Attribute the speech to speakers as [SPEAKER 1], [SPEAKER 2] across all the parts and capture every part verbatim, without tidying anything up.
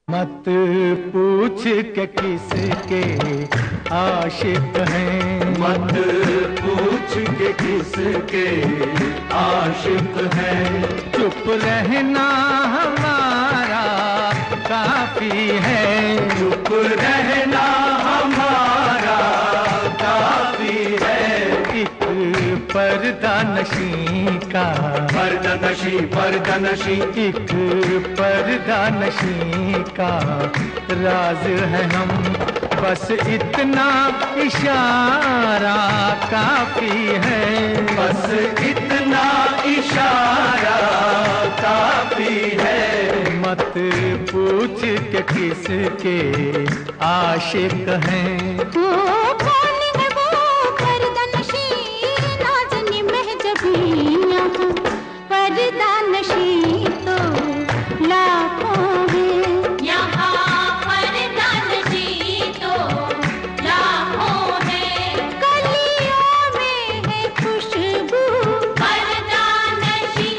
[SPEAKER 1] मत पूछ के किसके आशिक हैं,
[SPEAKER 2] मत पूछ के किसके आशिक हैं।
[SPEAKER 1] चुप रहना हमारा काफी है,
[SPEAKER 2] चुप रहना हमारा काफी है।
[SPEAKER 1] एक पर्दा नशी का
[SPEAKER 2] पर्दा नशी पर्दा नशी
[SPEAKER 1] एक पर्दा नशी का राज है हम, बस इतना इशारा काफी है,
[SPEAKER 2] बस इतना इशारा काफी है।
[SPEAKER 1] मत पूछ के किसके आशिक हैं।
[SPEAKER 3] वो कौन है वो पर्दा नशी, नाज़नी महजबियाँ पर्दा नशी तो लाखों हैं।
[SPEAKER 4] यहाँ पर्दा नशी तो लाखों हैं।
[SPEAKER 3] गलियों में है खुशबू
[SPEAKER 4] पर्दा नशी,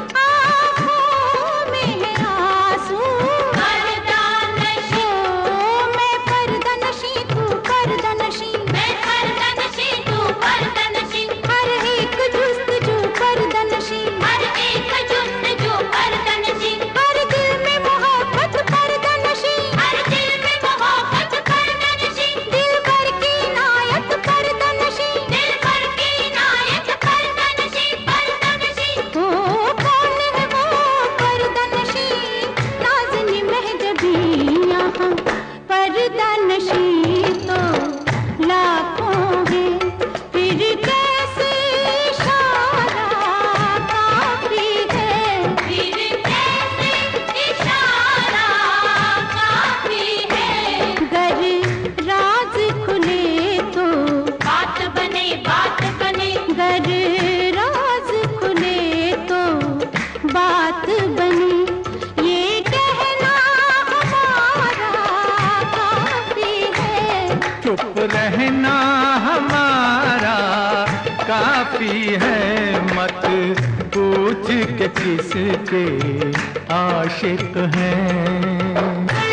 [SPEAKER 3] आँखों में है आंसू
[SPEAKER 4] पर्दा नशी।
[SPEAKER 3] ओ मैं पर्दा नशी तू पर्दा नशी,
[SPEAKER 4] मैं पर्दा नशी तू पर्दा नशी।
[SPEAKER 3] हर एक जुस्तजू पर्दा नशी,
[SPEAKER 4] हर एक जुस्तजू पर्दा नशी।
[SPEAKER 3] हर दिल में मोहब्बत पर्दा नशी,
[SPEAKER 4] हर दिल में मोहब्बत पर्दा नशी।
[SPEAKER 3] दिल भर की नायत पर्दा नशी,
[SPEAKER 4] दिल भर की नायत पर्दा नशी, पर्दा नशी।
[SPEAKER 3] ओ कौन है वो पर्दा नशी, नाज़नी महजबियाँ पर्दा नशी तो लाखों हैं। फिर कैसे इशारा काफी है,
[SPEAKER 4] फिर कैसे इशारा काफी है।
[SPEAKER 3] गर राज खुले तो
[SPEAKER 4] बात बने बात बने,
[SPEAKER 3] गर राज खुले तो बात बनी, ये कहना हमारा काफी है।
[SPEAKER 1] चुप रहना हमारा काफी है, मत पूछ के किसके आशिक हैं।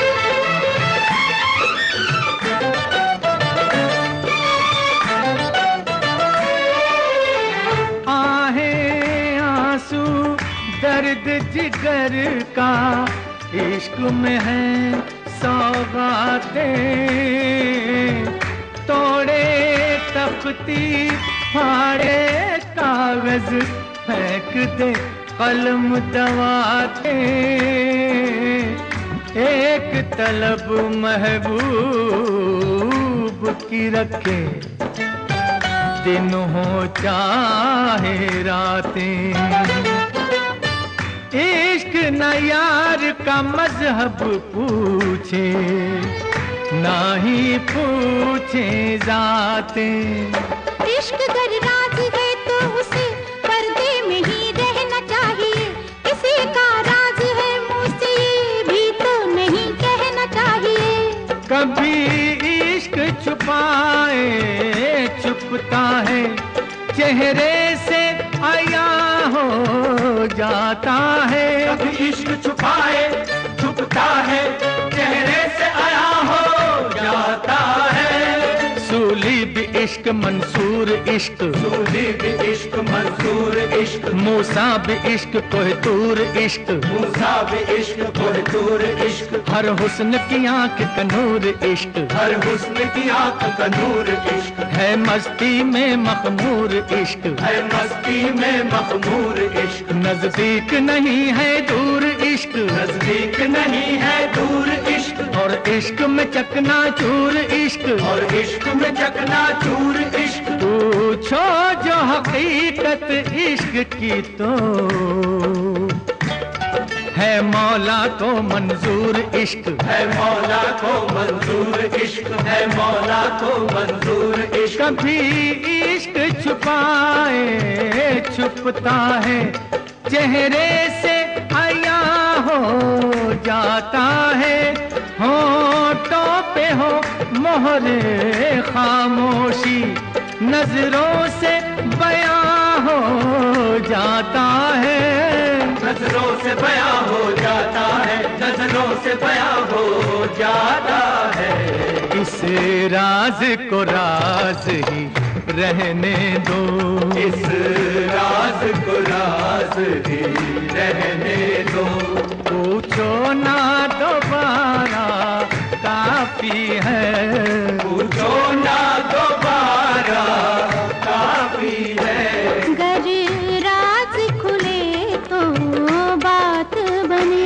[SPEAKER 1] आहें आंसू दर्द जिगर का इश्क में है सौगातें, तोड़े तख्ती फाड़े कागज फेंक दे कलम दवाते, एक तलब महबूब की रखे दिन हो चाहे रातें। इश्क न यार का मजहब पूछे, ना ही पूछे जातें।
[SPEAKER 3] इश्क गर राज है तो उसे पर्दे में ही रहना चाहिए, किसी का राज है मुझसे ये भी तो नहीं कहना चाहिए।
[SPEAKER 1] कभी इश्क छुपाए छुपता है, चेहरे से आया हो जाता है।
[SPEAKER 2] कभी इश्क छुपाए छुपता है, चेहरे से आया हो जाता है।
[SPEAKER 1] सूली भी इश्क मंसूर इश्क,
[SPEAKER 2] सूली भी इश्क मंसूर इश्क,
[SPEAKER 1] मूसा भी इश्क कोहतूर इश्क,
[SPEAKER 2] मूसा भी इश्क कोहतूर इश्क।
[SPEAKER 1] हर हुस्न की आंख का नूर इश्क,
[SPEAKER 2] हर हुस्न की आंख का नूर इश्क।
[SPEAKER 1] है मस्ती में मखमूर इश्क,
[SPEAKER 2] है मस्ती में मखमूर इश्क।
[SPEAKER 1] नजदीक नहीं है दूर इश्क,
[SPEAKER 2] नजदीक नहीं है दूर इश्क।
[SPEAKER 1] और इश्क में चकना चूर इश्क,
[SPEAKER 2] और इश्क में चकना चूर इश्क।
[SPEAKER 1] पूछो जो हकीकत इश्क की तो है मौला को मंजूर इश्क,
[SPEAKER 2] है मौला को मंजूर इश्क, है मौला को मंजूर इश्क।
[SPEAKER 1] कभी इश्क छुपाए छुपता है, चेहरे से आया हो जाता है। होठों पे हो मोहरे खामोशी, नजरों से बयां हो जाता है।
[SPEAKER 2] नजरों से बयां हो जाता है, नजरों से बयां हो जाता है।
[SPEAKER 1] इस राज को राज ही रहने दो,
[SPEAKER 2] इस राज को राज ही रहने दो।
[SPEAKER 1] पूछो ना दोबारा काफी है,
[SPEAKER 2] पूछो ना दोबारा काफी है।
[SPEAKER 3] गर राज खुले तो बात बने।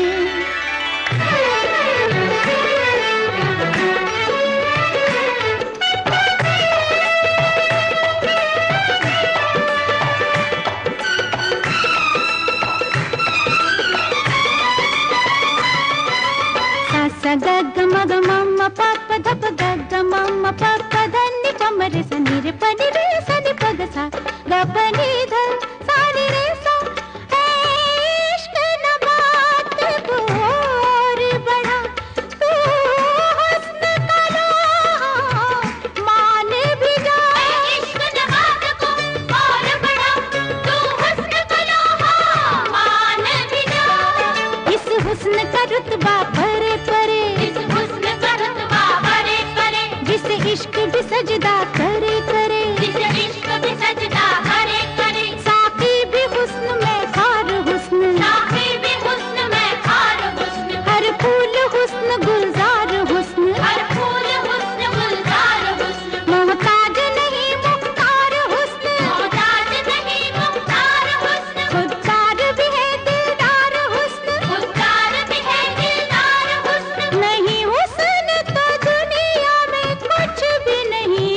[SPEAKER 3] सा गग मग मम पप धप गग मम पप धनि पमरे सनि रे पनि रे सनि पग सा ग पनि ध सानि रे सा। इश्क न बात को और बढ़ा, तू हुस्न का लोहा मान भी जा।
[SPEAKER 4] इश्क न बात को और बढ़ा, तू हुस्न का लोहा मान भी जा।
[SPEAKER 3] इस हुस्न का रुतबा परे परे,
[SPEAKER 4] इस हुस्न का रुतबा बड़े करे,
[SPEAKER 3] जिसे इश्क भी सजदा करे करे।
[SPEAKER 4] जिसे इश्क भी सजदा करे करे।
[SPEAKER 3] साकी भी हुस्न में खार हुस्न,
[SPEAKER 4] साकी भी हुस्न में खार हुस्न,
[SPEAKER 3] हर फूल हुस्न गुलजार हुस्न।
[SPEAKER 4] हर फूल हुस्न गुलजार हुस्न,
[SPEAKER 3] मोहताज नहीं मुख्तार हुस्न,
[SPEAKER 4] मोहताज नहीं मुख्तार हुस्न।
[SPEAKER 3] खुददार भी है दिलदार हुस्न,
[SPEAKER 4] खुददार भी है दिलदार हुस्न।
[SPEAKER 3] नहीं हुस्न तो दुनिया में कुछ भी नहीं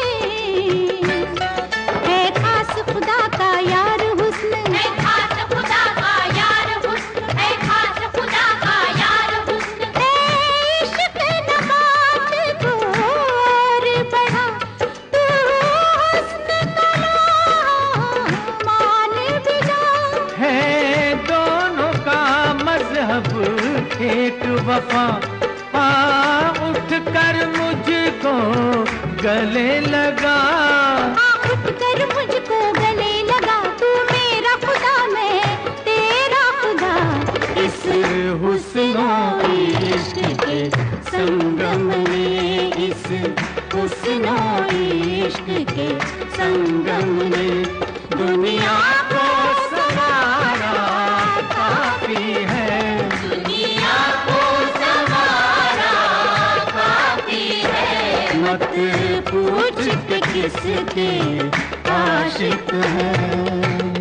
[SPEAKER 3] है। खास खुदा का यार हुस्न,
[SPEAKER 4] है खास खुदा का यार हुस्न, है खास खुदा का यार हुस्न।
[SPEAKER 3] इश्क न बात को और बढ़ा, तू हुस्न का लोहा मान भी जा।
[SPEAKER 1] है दोनों का मजहब एक वफा। आ उठ कर मुझको गले लगा,
[SPEAKER 3] आ उठ कर मुझको गले लगा। तू मेरा खुदा, मैं तेरा खुदा। इस
[SPEAKER 1] हुस्नो इश्क के
[SPEAKER 3] संगम में, इस हुस्नो इश्क के संगम में दुनिया को
[SPEAKER 1] सवारा काफी है।
[SPEAKER 4] दुनिया को संवारा काफी है।
[SPEAKER 3] मत पूछ के किसके आशिक है।